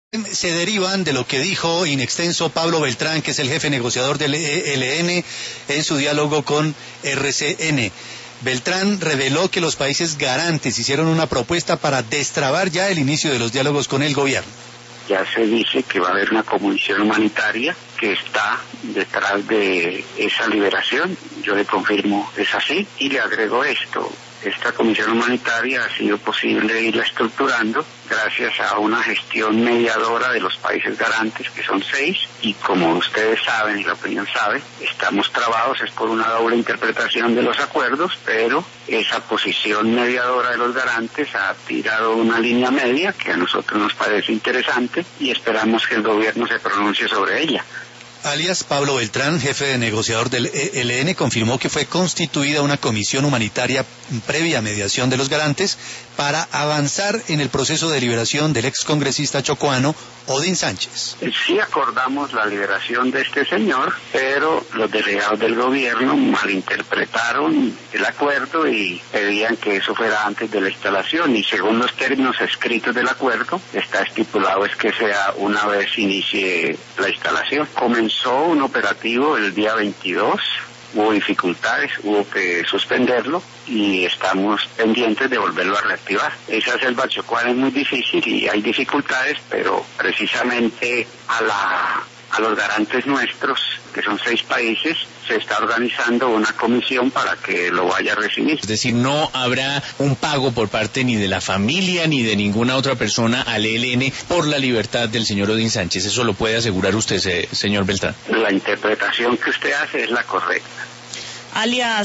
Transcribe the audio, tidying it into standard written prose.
Se derivan de lo que dijo in extenso Pablo Beltrán, que es el jefe negociador del ELN, en su diálogo con RCN. Beltrán reveló que los países garantes hicieron una propuesta para destrabar ya el inicio de los diálogos con el gobierno. Ya se dice que va a haber una comisión humanitaria que está detrás de esa liberación. Yo le confirmo, es así, y le agrego esto. Esta comisión humanitaria ha sido posible irla estructurando gracias a una gestión mediadora de los países garantes, que son 6, y como ustedes saben y la opinión sabe, estamos trabados, es por una doble interpretación de los acuerdos, pero esa posición mediadora de los garantes ha tirado una línea media que a nosotros nos parece interesante y esperamos que el gobierno se pronuncie sobre ella. Alias Pablo Beltrán, jefe de negociador del ELN, confirmó que fue constituida una comisión humanitaria previa mediación de los garantes para avanzar en el proceso de liberación del excongresista chocoano Odin Sánchez. Sí acordamos la liberación de este señor, pero los delegados del gobierno malinterpretaron el acuerdo y pedían que eso fuera antes de la instalación, y según los términos escritos del acuerdo, está estipulado es que sea una vez inicie la instalación. Comenzó un operativo el día 22, hubo dificultades, hubo que suspenderlo y estamos pendientes de volverlo a reactivar. Esa selva chocuana es muy difícil y hay dificultades, pero precisamente a los garantes nuestros, que son 6 países, se está organizando una comisión para que lo vaya a recibir. Es decir, no habrá un pago por parte ni de la familia ni de ninguna otra persona al ELN por la libertad del señor Odin Sánchez. ¿Eso lo puede asegurar usted, señor Beltrán? La interpretación que usted hace es la correcta. Alias